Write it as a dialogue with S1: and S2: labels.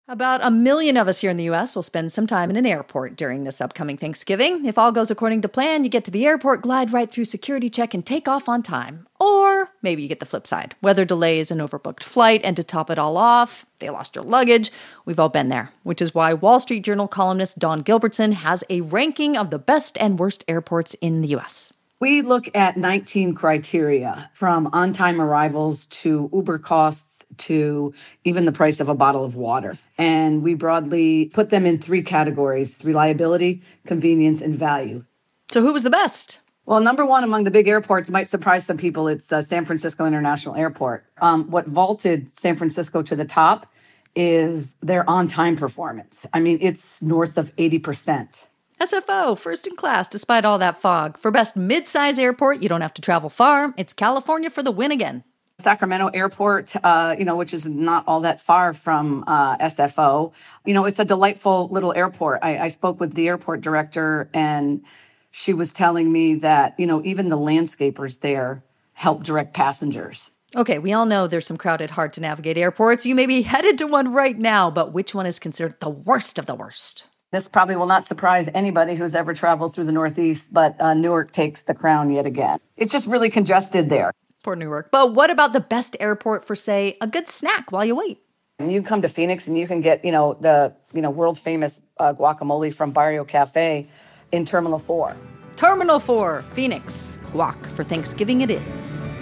S1: About 1 million of us here in the US will spend some time in an airport during this upcoming Thanksgiving. If all goes according to plan, you get to the airport, glide right through security check, and take off on time. Or maybe you get the flip side. Weather delays, an overbooked flight, and to top it all off, they lost your luggage. We've all been there, which is why Wall Street Journal columnist Dawn Gilbertson has a ranking of the best and worst airports in the US.
S2: We look at 19 criteria, from on-time arrivals to Uber costs to even the price of a bottle of water. And we broadly put them in 3 categories: reliability, convenience, and value.
S1: So who was the best?
S2: Well, number one among the big airports might surprise some people. It's San Francisco International Airport. What vaulted San Francisco to the top is their on-time performance. I mean, it's north of 80%.
S1: SFO, first in class, despite all that fog. For best mid-size airport, you don't have to travel far. It's California for the win again.
S2: Sacramento Airport, which is not all that far from SFO. It's a delightful little airport. I spoke with the airport director, and she was telling me that, even the landscapers there help direct passengers.
S1: Okay, we all know there's some crowded, hard-to-navigate airports. You may be headed to one right now, but which one is considered the worst of the worst?
S2: This probably will not surprise anybody who's ever traveled through the Northeast, but Newark takes the crown yet again. It's just really congested there.
S1: Poor Newark. But what about the best airport for, say, a good snack while you wait?
S2: And you come to Phoenix and you can get, the world famous guacamole from Barrio Cafe in Terminal 4.
S1: Terminal 4, Phoenix. Guac for Thanksgiving it is.